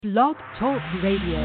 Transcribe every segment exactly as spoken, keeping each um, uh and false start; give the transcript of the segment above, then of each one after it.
Blog Talk Radio.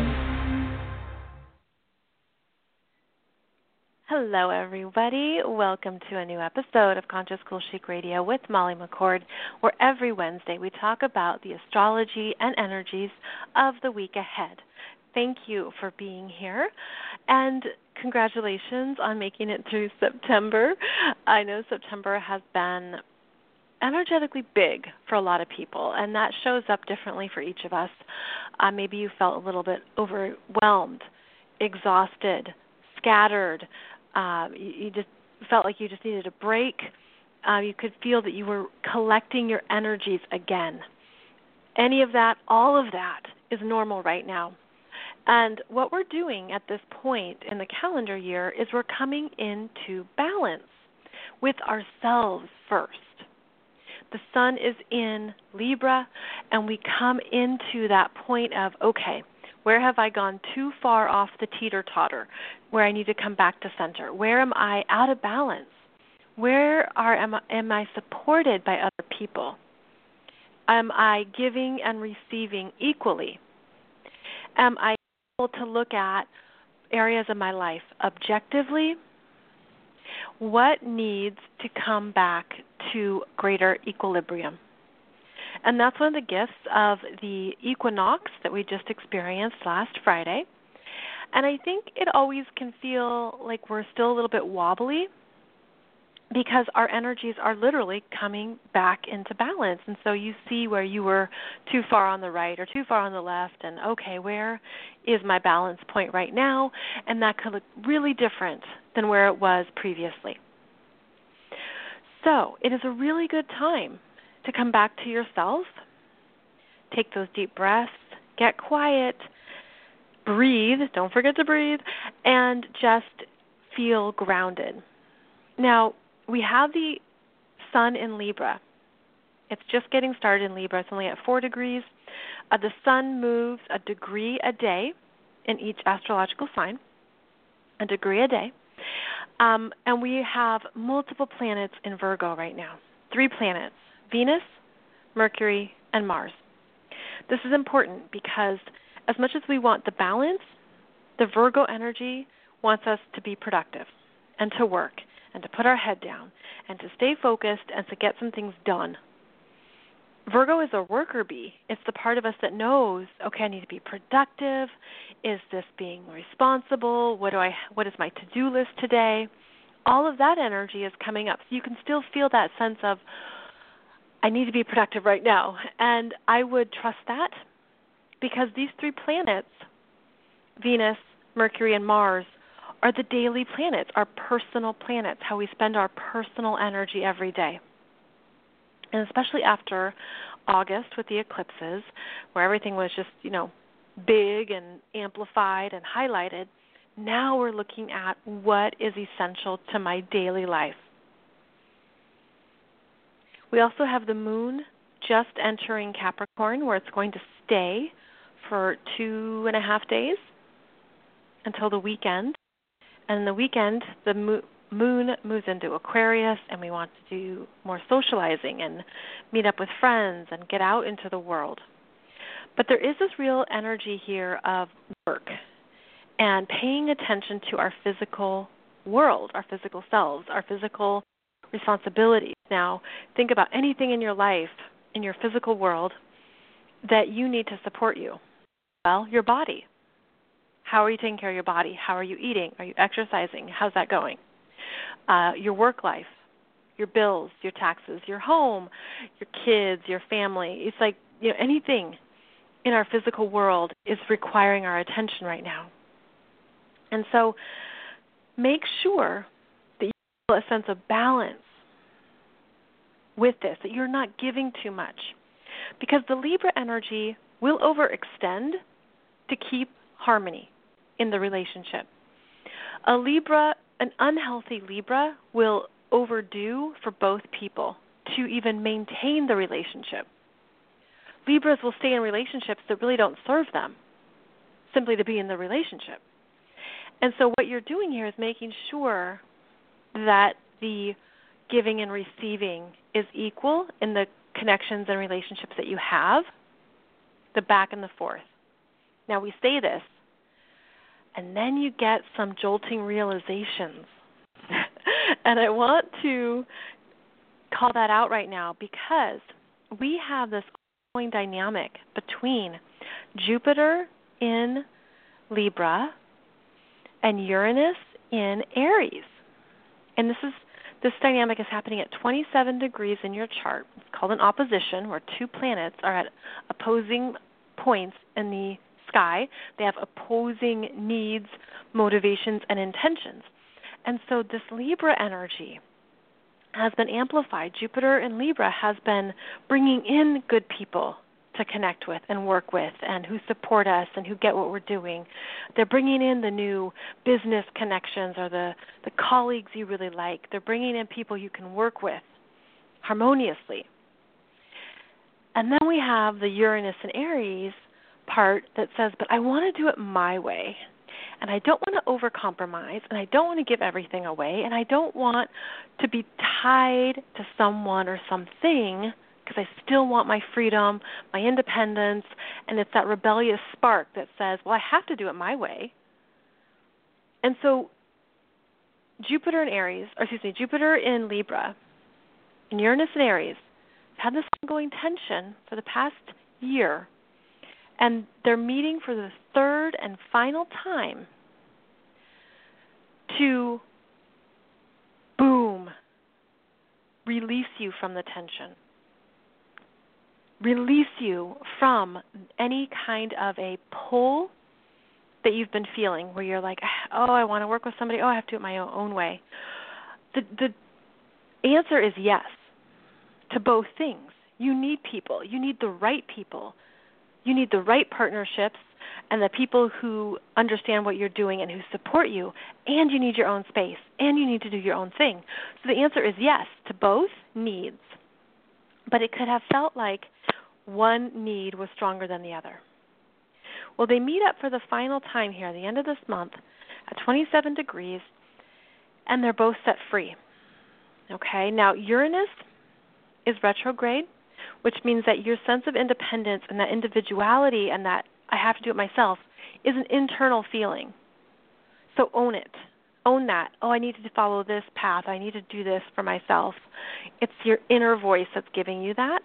Hello, everybody. Welcome to a new episode of Conscious Cool Chic Radio with Molly McCord, where every Wednesday we talk about the astrology and energies of the week ahead. Thank you for being here, and congratulations on making it through September. I know September has been energetically big for a lot of people, and that shows up differently for each of us. Uh, maybe you felt a little bit overwhelmed, exhausted, scattered. Uh, you, you just felt like you just needed a break. Uh, you could feel that you were collecting your energies again. Any of that, all of that is normal right now. And what we're doing at this point in the calendar year is we're coming into balance with ourselves first. The sun is in Libra, and we come into that point of, okay, where have I gone too far off the teeter-totter, where I need to come back to center? Where am I out of balance? Where are am I, am I supported by other people? Am I giving and receiving equally? Am I able to look at areas of my life objectively? What needs to come back to greater equilibrium? And that's one of the gifts of the equinox that we just experienced last Friday. And I think it always can feel like we're still a little bit wobbly because our energies are literally coming back into balance. And so you see where you were too far on the right or too far on the left, and okay, where is my balance point right now? And that could look really different than where it was previously. So it is a really good time to come back to yourself, take those deep breaths, get quiet, breathe, don't forget to breathe, and just feel grounded. Now, we have the sun in Libra. It's just getting started in Libra. It's only at four degrees. Uh, the sun moves a degree a day in each astrological sign, a degree a day. Um, and we have multiple planets in Virgo right now. Three planets, Venus, Mercury, and Mars. This is important because as much as we want the balance, the Virgo energy wants us to be productive and to work and to put our head down and to stay focused and to get some things done. Virgo is a worker bee. It's the part of us that knows, okay, I need to be productive. Is this being responsible? What do I? What is my to-do list today? All of that energy is coming up. So you can still feel that sense of, I need to be productive right now. And I would trust that because these three planets, Venus, Mercury, and Mars, are the daily planets, our personal planets, how we spend our personal energy every day. And especially after August with the eclipses, where everything was just, you know, big and amplified and highlighted, now we're looking at what is essential to my daily life. We also have the moon just entering Capricorn, where it's going to stay for two and a half days until the weekend. And the weekend, the mo- moon moves into Aquarius, and we want to do more socializing and meet up with friends and get out into the world. But there is this real energy here of work and paying attention to our physical world, our physical selves, our physical responsibilities. Now, think about anything in your life, in your physical world, that you need to support you. Well, your body. How are you taking care of your body? How are you eating? Are you exercising? How's that going? Uh, your work life, your bills, your taxes, your home, your kids, your family. It's like, you know, anything in our physical world is requiring our attention right now. And so make sure that you feel a sense of balance with this, that you're not giving too much. Because the Libra energy will overextend to keep harmony in the relationship. A Libra, an unhealthy Libra will overdo for both people to even maintain the relationship. Libras will stay in relationships that really don't serve them, simply to be in the relationship. And so what you're doing here is making sure that the giving and receiving is equal in the connections and relationships that you have, the back and the forth. Now we say this, and then you get some jolting realizations. And I want to call that out right now because we have this ongoing dynamic between Jupiter in Libra and Uranus in Aries. And this is this dynamic is happening at twenty-seven degrees in your chart. It's called an opposition, where two planets are at opposing points in the sky. They have opposing needs, motivations, and intentions. And so this Libra energy has been amplified. Jupiter in Libra has been bringing in good people to connect with and work with and who support us and who get what we're doing. They're bringing in the new business connections or the, the colleagues you really like. They're bringing in people you can work with harmoniously. And then we have the Uranus and Aries part that says, but I want to do it my way. And I don't want to overcompromise, and I don't want to give everything away, and I don't want to be tied to someone or something because I still want my freedom, my independence, and it's that rebellious spark that says, well, I have to do it my way. And so Jupiter in Aries, or excuse me, Jupiter in Libra and Uranus in Aries have had this ongoing tension for the past year. And they're meeting for the third and final time to, boom, release you from the tension. Release you from any kind of a pull that you've been feeling where you're like, oh, I want to work with somebody. Oh, I have to do it my own way. The, the answer is yes to both things. You need people. You need the right people. You need the right partnerships and the people who understand what you're doing and who support you, and you need your own space, and you need to do your own thing. So the answer is yes to both needs, but it could have felt like one need was stronger than the other. Well, they meet up for the final time here at the end of this month at twenty-seven degrees, and they're both set free. Okay, now Uranus is retrograde, which means that your sense of independence and that individuality and that I have to do it myself is an internal feeling. So own it. Own that. Oh, I need to follow this path. I need to do this for myself. It's your inner voice that's giving you that.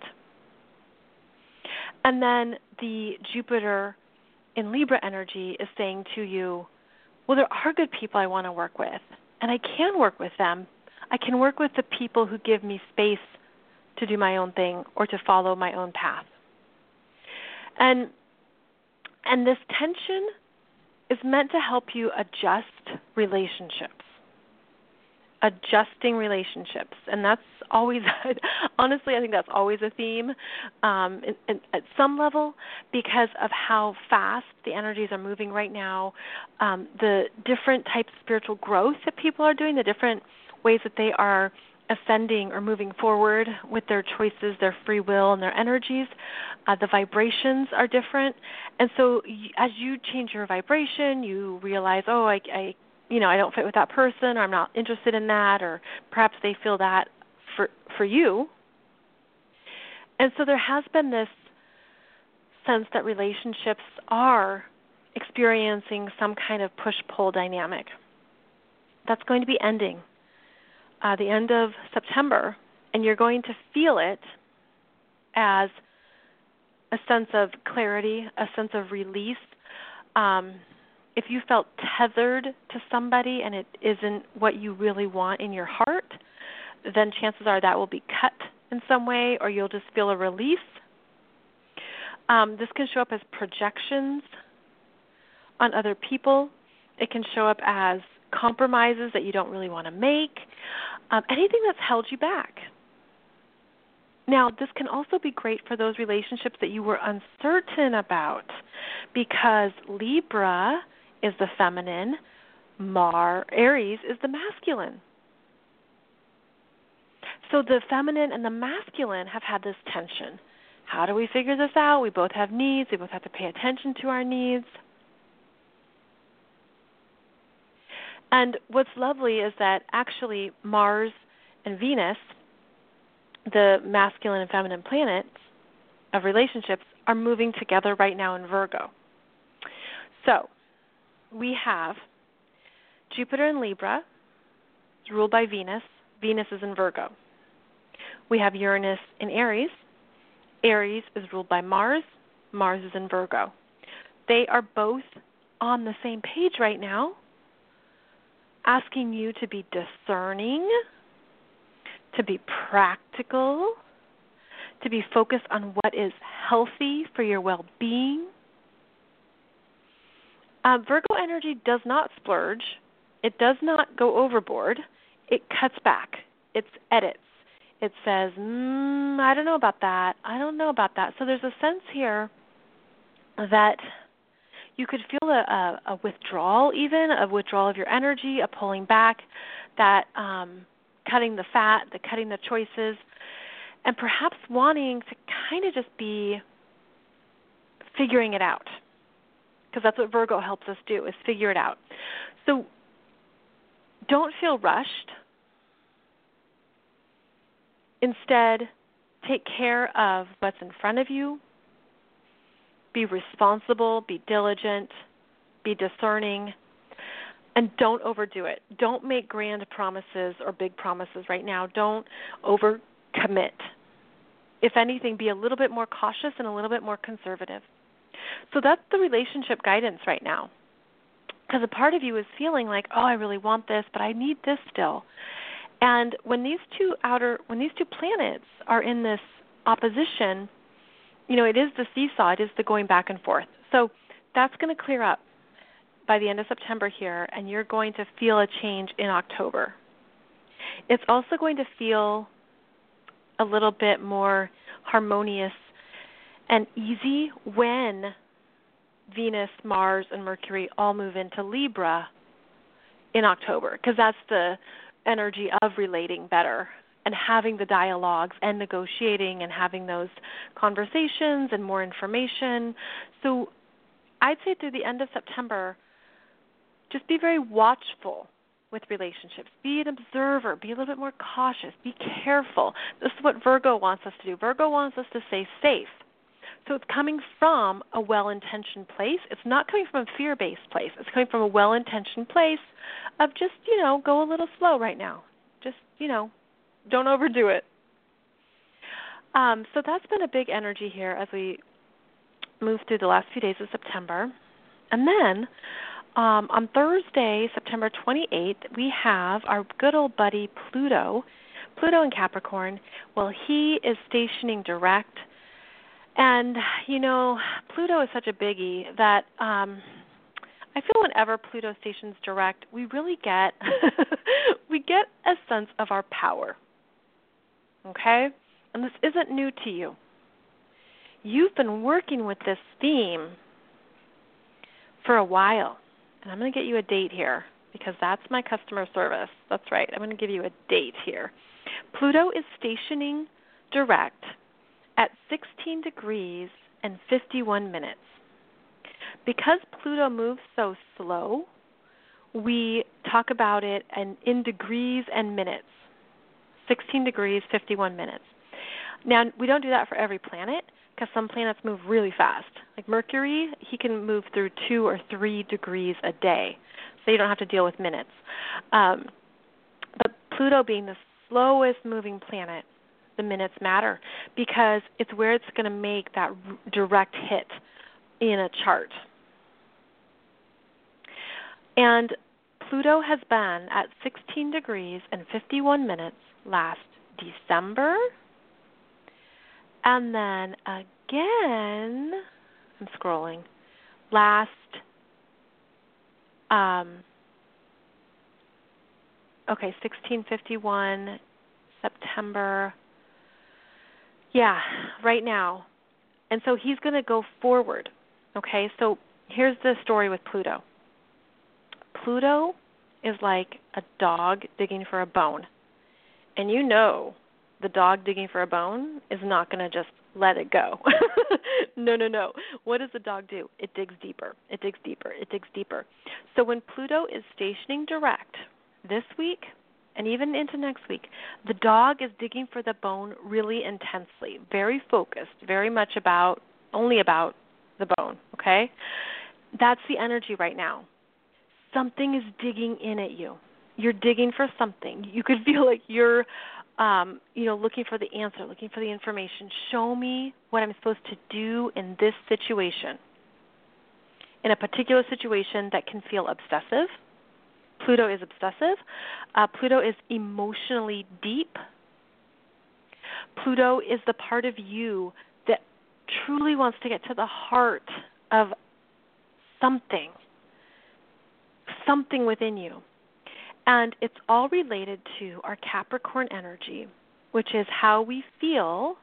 And then the Jupiter in Libra energy is saying to you, well, there are good people I want to work with, and I can work with them. I can work with the people who give me space to do my own thing or to follow my own path. And and this tension is meant to help you adjust relationships, adjusting relationships. And that's always, honestly, I think that's always a theme um, in, in, at some level because of how fast the energies are moving right now, um, the different types of spiritual growth that people are doing, the different ways that they are ascending or moving forward with their choices, their free will, and their energies. Uh, the vibrations are different. And so y- as you change your vibration, you realize, oh, I, I, you know, I don't fit with that person, or I'm not interested in that, or perhaps they feel that for for you. And so there has been this sense that relationships are experiencing some kind of push-pull dynamic. That's going to be ending Uh, the end of September, and you're going to feel it as a sense of clarity, a sense of release. Um, if you felt tethered to somebody and it isn't what you really want in your heart, then chances are that will be cut in some way, or you'll just feel a release. Um, this can show up as projections on other people. It can show up as compromises that you don't really want to make, um, anything that's held you back. Now, this can also be great for those relationships that you were uncertain about because Libra is the feminine, Mar, Aries is the masculine. So the feminine and the masculine have had this tension. How do we figure this out? We both have needs. We both have to pay attention to our needs. And what's lovely is that actually Mars and Venus, the masculine and feminine planets of relationships, are moving together right now in Virgo. So we have Jupiter in Libra. It's ruled by Venus. Venus is in Virgo. We have Uranus in Aries. Aries is ruled by Mars. Mars is in Virgo. They are both on the same page right now, asking you to be discerning, to be practical, to be focused on what is healthy for your well-being. Uh, Virgo energy does not splurge. It does not go overboard. It cuts back. It edits. It says, mm, I don't know about that. I don't know about that. So there's a sense here that you could feel a, a, a withdrawal even, a withdrawal of your energy, a pulling back, that um, cutting the fat, the cutting the choices, and perhaps wanting to kind of just be figuring it out, because that's what Virgo helps us do, is figure it out. So don't feel rushed. Instead, take care of what's in front of you. Be responsible, be diligent, be discerning, and don't overdo it. Don't make grand promises or big promises right now. Don't overcommit. If anything, be a little bit more cautious and a little bit more conservative. So that's the relationship guidance right now. Because a part of you is feeling like, oh, I really want this, but I need this still. And when these two outer, when these two planets are in this opposition, you know, it is the seesaw, it is the going back and forth. So that's going to clear up by the end of September here, and you're going to feel a change in October. It's also going to feel a little bit more harmonious and easy when Venus, Mars, and Mercury all move into Libra in October, because that's the energy of relating better and having the dialogues and negotiating and having those conversations and more information. So I'd say through the end of September, just be very watchful with relationships. Be an observer. Be a little bit more cautious. Be careful. This is what Virgo wants us to do. Virgo wants us to stay safe. So it's coming from a well-intentioned place. It's not coming from a fear-based place. It's coming from a well-intentioned place of just, you know, go a little slow right now. Just, you know, don't overdo it. Um, so that's been a big energy here as we move through the last few days of September. And then um, on Thursday, September twenty-eighth, we have our good old buddy Pluto, Pluto in Capricorn. Well, he is stationing direct. And, you know, Pluto is such a biggie that um, I feel whenever Pluto stations direct, we really get we get a sense of our power. Okay? And this isn't new to you. You've been working with this theme for a while. And I'm going to get you a date here because that's my customer service. That's right. I'm going to give you a date here. Pluto is stationing direct at sixteen degrees and fifty-one minutes. Because Pluto moves so slow, we talk about it in, in degrees and minutes. sixteen degrees, fifty-one minutes. Now, we don't do that for every planet because some planets move really fast. Like Mercury, he can move through two or three degrees a day, so you don't have to deal with minutes. Um, but Pluto being the slowest moving planet, the minutes matter because it's where it's going to make that direct hit in a chart. And Pluto has been at sixteen degrees and fifty-one minutes last December. And then again, I'm scrolling, last um, okay, sixteen fifty-one, September. Yeah, right now. And so he's going to go forward. Okay, so here's the story with Pluto. Pluto is like a dog digging for a bone. And you know the dog digging for a bone is not going to just let it go. no, no, no. What does the dog do? It digs deeper. It digs deeper. It digs deeper. So when Pluto is stationing direct this week, and even into next week, the dog is digging for the bone really intensely, very focused, very much about, only about the bone, okay? That's the energy right now. Something is digging in at you. You're digging for something. You could feel like you're, um, you know, looking for the answer, looking for the information. Show me what I'm supposed to do in this situation. In a particular situation that can feel obsessive. Pluto is obsessive. Uh, Pluto is emotionally deep. Pluto is the part of you that truly wants to get to the heart of something, something within you. And it's all related to our Capricorn energy, which is how we feel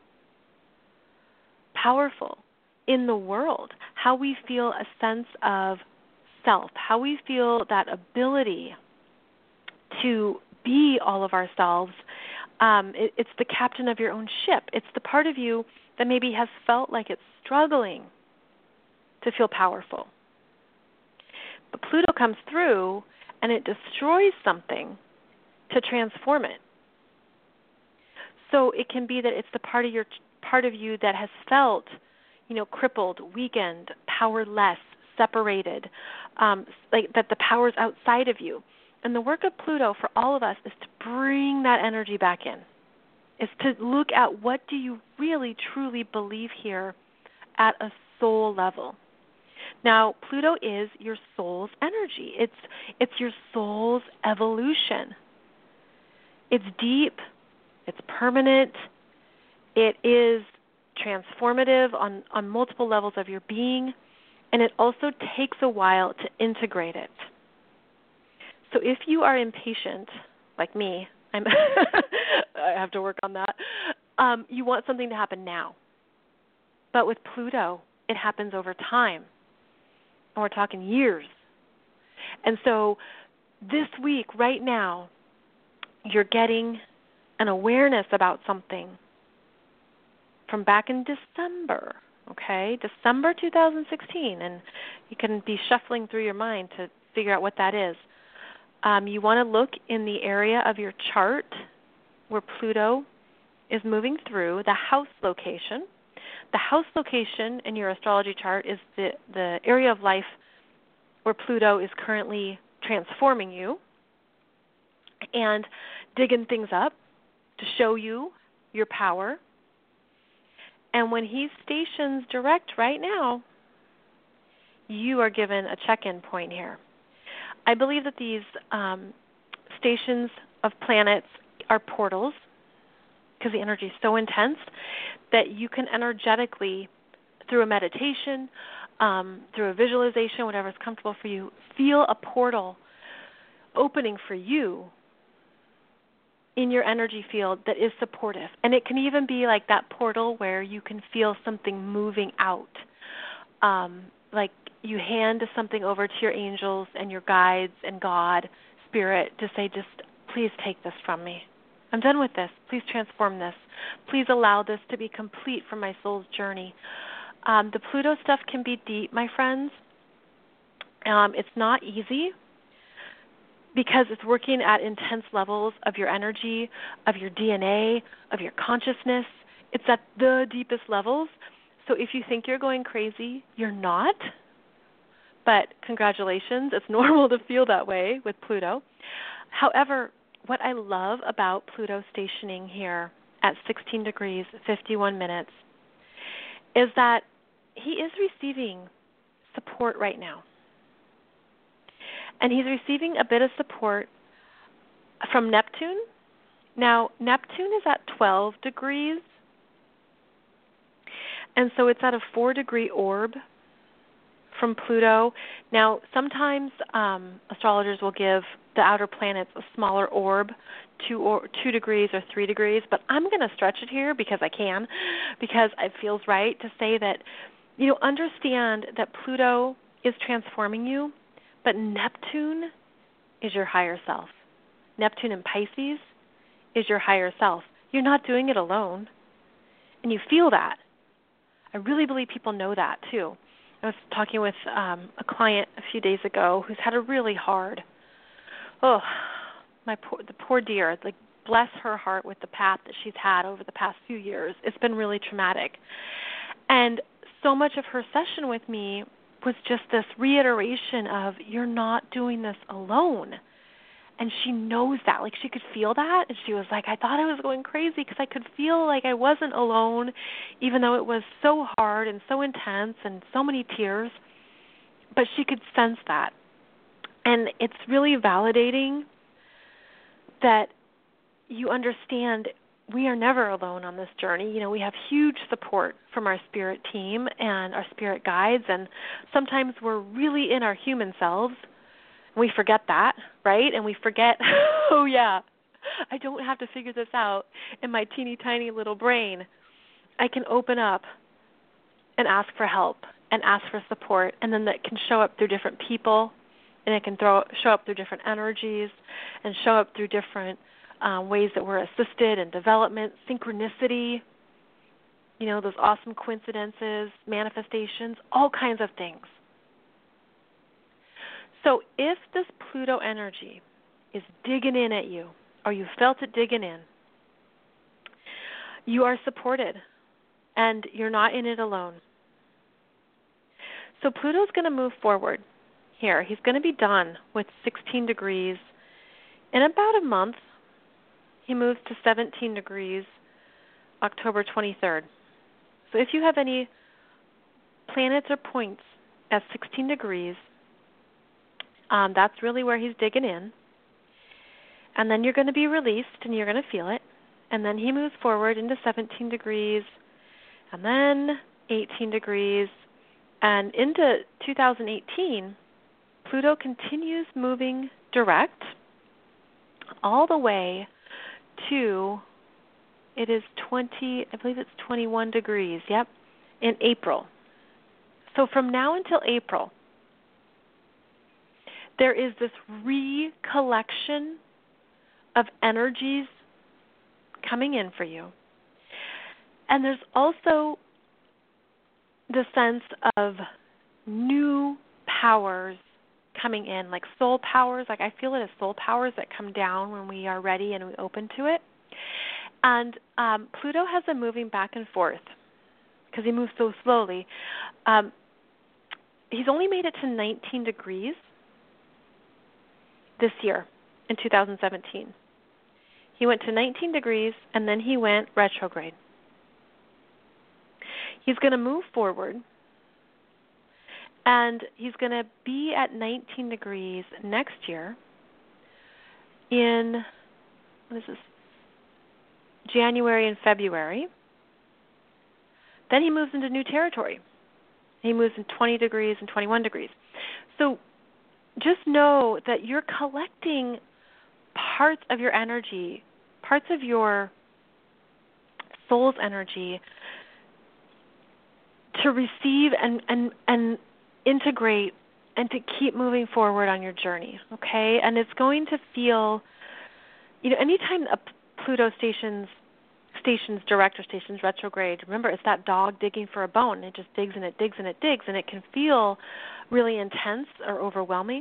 powerful in the world, how we feel a sense of self, how we feel that ability to be all of ourselves. Um, it, it's the captain of your own ship. It's the part of you that maybe has felt like it's struggling to feel powerful. But Pluto comes through and it destroys something to transform it. So it can be that it's the part of your part of you that has felt, you know, crippled, weakened, powerless, separated, um, like that the power's outside of you. And the work of Pluto for all of us is to bring that energy back in. Is to look at what do you really, truly believe here at a soul level. Now, Pluto is your soul's energy. It's it's your soul's evolution. It's deep. It's permanent. It is transformative on, on multiple levels of your being, and it also takes a while to integrate it. So if you are impatient, like me, I'm I have to work on that, um, you want something to happen now. But with Pluto, it happens over time. And we're talking years. And so this week, right now, you're getting an awareness about something from back in December, okay, December two thousand sixteen, and you can be shuffling through your mind to figure out what that is. Um, you want to look in the area of your chart where Pluto is moving through, the house location. The house location in your astrology chart is the, the area of life where Pluto is currently transforming you and digging things up to show you your power. And when he stations direct right now, you are given a check-in point here. I believe that these um, stations of planets are portals because the energy is so intense that you can energetically, through a meditation, um, through a visualization, whatever is comfortable for you, feel a portal opening for you in your energy field that is supportive. And it can even be like that portal where you can feel something moving out, um, like you hand something over to your angels and your guides and God, Spirit, to say, just please take this from me. I'm done with this. Please transform this. Please allow this to be complete for my soul's journey. Um, the Pluto stuff can be deep, my friends. Um, it's not easy because it's working at intense levels of your energy, of your D N A, of your consciousness. It's at the deepest levels. So if you think you're going crazy, you're not. But congratulations, it's normal to feel that way with Pluto. However, what I love about Pluto stationing here at sixteen degrees, fifty-one minutes, is that he is receiving support right now. And he's receiving a bit of support from Neptune. Now, Neptune is at twelve degrees, and so it's at a four-degree orb from Pluto. Now, sometimes um, astrologers will give the outer planets a smaller orb, two or two degrees or three degrees, but I'm going to stretch it here because I can, because it feels right to say that, you know, understand that Pluto is transforming you, but Neptune is your higher self. Neptune in Pisces is your higher self. You're not doing it alone, and you feel that. I really believe people know that, too. I was talking with um, a client a few days ago who's had a really hard, oh, my poor, the poor dear, like bless her heart with the path that she's had over the past few years. It's been really traumatic. And so much of her session with me was just this reiteration of, you're not doing this alone. And she knows that. Like, she could feel that. And she was like, I thought I was going crazy because I could feel like I wasn't alone, even though it was so hard and so intense and so many tears. But she could sense that. And it's really validating that you understand we are never alone on this journey. You know, we have huge support from our spirit team and our spirit guides. And sometimes we're really in our human selves. We forget that, right? And we forget, oh, yeah, I don't have to figure this out in my teeny tiny little brain. I can open up and ask for help and ask for support, and then that can show up through different people, and it can throw, show up through different energies and show up through different um, ways that we're assisted in development, synchronicity, you know, those awesome coincidences, manifestations, all kinds of things. So if this Pluto energy is digging in at you, or you felt it digging in, you are supported, and you're not in it alone. So Pluto's going to move forward here. He's going to be done with sixteen degrees. In about a month, he moves to seventeen degrees, October twenty-third. So if you have any planets or points at sixteen degrees, Um, that's really where he's digging in. And then you're going to be released, and you're going to feel it. And then he moves forward into seventeen degrees, and then eighteen degrees. And into two thousand eighteen, Pluto continues moving direct all the way to, it is twenty, I believe it's twenty-one degrees, yep, in April. So from now until April, there is this recollection of energies coming in for you. And there's also the sense of new powers coming in, like soul powers. Like I feel it as soul powers that come down when we are ready and we open to it. And um, Pluto has been moving back and forth because he moves so slowly. Um, he's only made it to nineteen degrees this year in two thousand seventeen. He went to nineteen degrees, and then he went retrograde. He's going to move forward, and he's going to be at nineteen degrees next year in, what is this, January and February. Then he moves into new territory. He moves in twenty degrees and twenty-one degrees. So just know that you're collecting parts of your energy, parts of your soul's energy to receive and, and, and integrate and to keep moving forward on your journey, okay? And it's going to feel, you know, anytime a Pluto stations stations direct or stations retrograde, remember, it's that dog digging for a bone. It just digs and it digs and it digs, and it can feel really intense or overwhelming.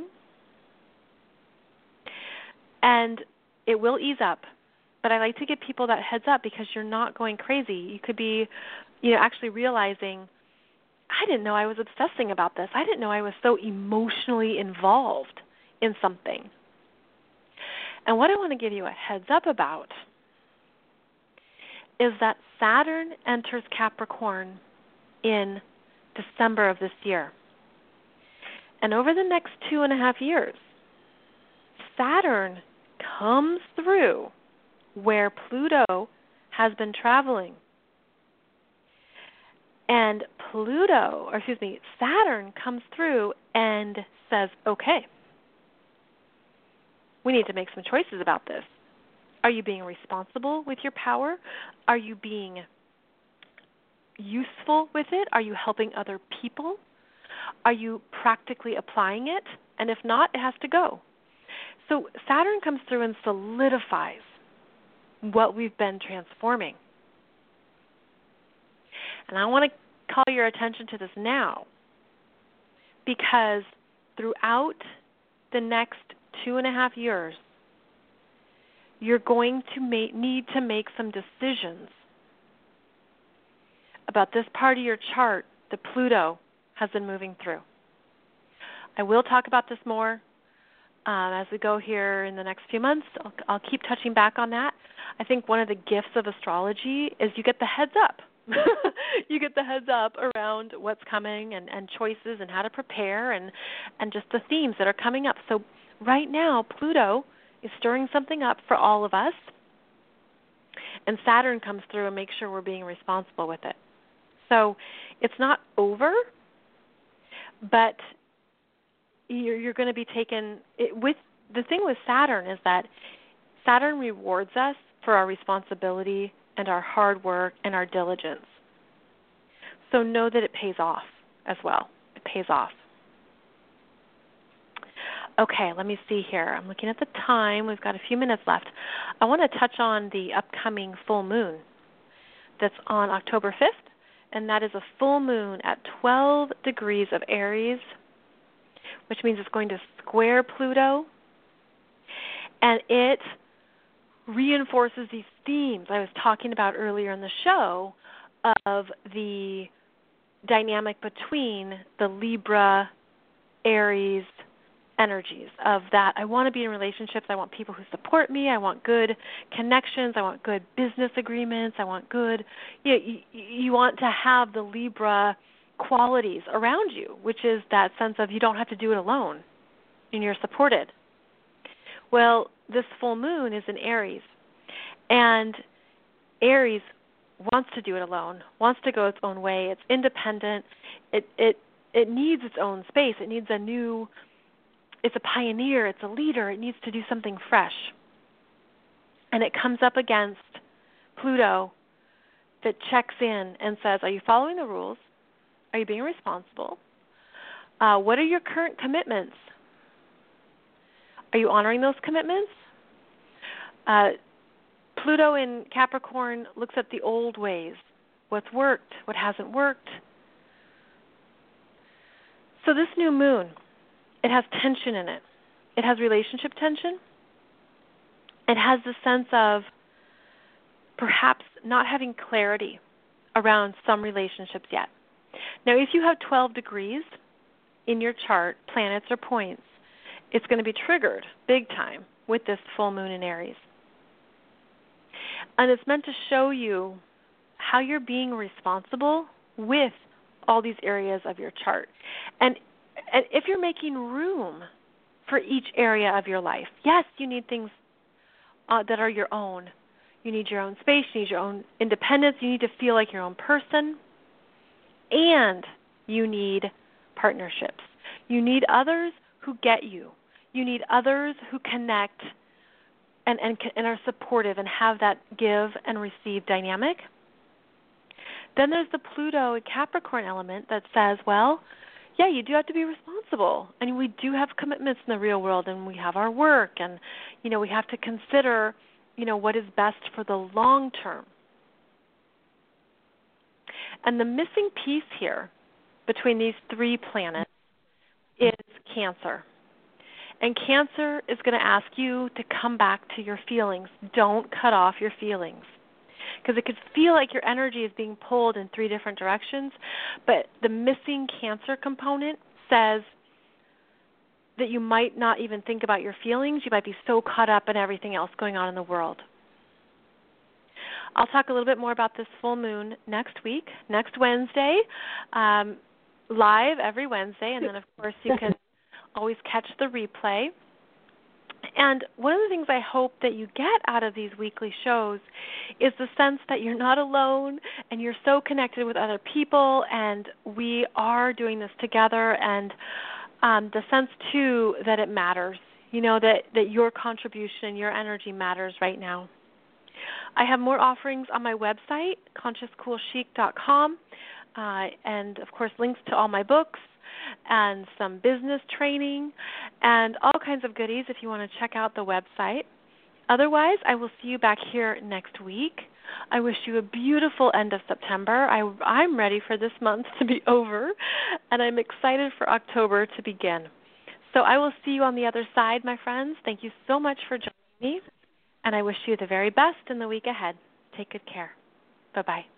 And it will ease up. But I like to give people that heads up because you're not going crazy. You could be, you know, actually realizing, I didn't know I was obsessing about this. I didn't know I was so emotionally involved in something. And what I want to give you a heads up about is that Saturn enters Capricorn in December of this year. And over the next two and a half years, Saturn comes through where Pluto has been traveling. And Pluto, or excuse me, Saturn comes through and says, okay, we need to make some choices about this. Are you being responsible with your power? Are you being useful with it? Are you helping other people? Are you practically applying it? And if not, it has to go. So Saturn comes through and solidifies what we've been transforming. And I want to call your attention to this now because throughout the next two and a half years, you're going to make, need to make some decisions about this part of your chart that Pluto has been moving through. I will talk about this more um, as we go here in the next few months. I'll, I'll keep touching back on that. I think one of the gifts of astrology is you get the heads up. You get the heads up around what's coming and, and choices and how to prepare and, and just the themes that are coming up. So right now, Pluto is stirring something up for all of us, and Saturn comes through and makes sure we're being responsible with it. So it's not over, but you're, you're going to be taken it, with the thing with Saturn is that Saturn rewards us for our responsibility and our hard work and our diligence. So know that it pays off as well. It pays off. Okay, let me see here. I'm looking at the time. We've got a few minutes left. I want to touch on the upcoming full moon that's on October fifth, and that is a full moon at twelve degrees of Aries, which means it's going to square Pluto, and it reinforces these themes I was talking about earlier in the show of the dynamic between the Libra, Aries energies of that. I want to be in relationships. I want people who support me. I want good connections. I want good business agreements. I want good, you know, you, you want to have the Libra qualities around you, which is that sense of you don't have to do it alone and you're supported. Well, this full moon is in Aries, and Aries wants to do it alone, wants to go its own way. It's independent. It it it needs its own space. It needs a new, it's a pioneer. It's a leader. It needs to do something fresh. And it comes up against Pluto that checks in and says, are you following the rules? Are you being responsible? Uh, what are your current commitments? Are you honoring those commitments? Uh, Pluto in Capricorn looks at the old ways, what's worked, what hasn't worked. So this new moon, it has tension in it. It has relationship tension. It has the sense of perhaps not having clarity around some relationships yet. Now, if you have twelve degrees in your chart, planets or points, it's going to be triggered big time with this full moon in Aries. And it's meant to show you how you're being responsible with all these areas of your chart. And, and if you're making room for each area of your life, yes, you need things uh, that are your own. You need your own space. You need your own independence. You need to feel like your own person. And you need partnerships. You need others who get you. You need others who connect and, and, and are supportive and have that give and receive dynamic. Then there's the Pluto and Capricorn element that says, well, yeah, you do have to be responsible. And we do have commitments in the real world, and we have our work, and, you know, we have to consider, you know, what is best for the long term. And the missing piece here between these three planets is Cancer. And Cancer is going to ask you to come back to your feelings. Don't cut off your feelings. Because it could feel like your energy is being pulled in three different directions, but the missing Cancer component says that you might not even think about your feelings. You might be so caught up in everything else going on in the world. I'll talk a little bit more about this full moon next week, next Wednesday, um, live every Wednesday, and then, of course, you can always catch the replay. And one of the things I hope that you get out of these weekly shows is the sense that you're not alone and you're so connected with other people, and we are doing this together, and um, the sense, too, that it matters, you know, that, that your contribution, your energy matters right now. I have more offerings on my website, conscious cool chic dot com, uh, and, of course, links to all my books and some business training and all kinds of goodies if you want to check out the website. Otherwise, I will see you back here next week. I wish you a beautiful end of September. I, I'm ready for this month to be over, and I'm excited for October to begin. So I will see you on the other side, my friends. Thank you so much for joining me, and I wish you the very best in the week ahead. Take good care. Bye-bye.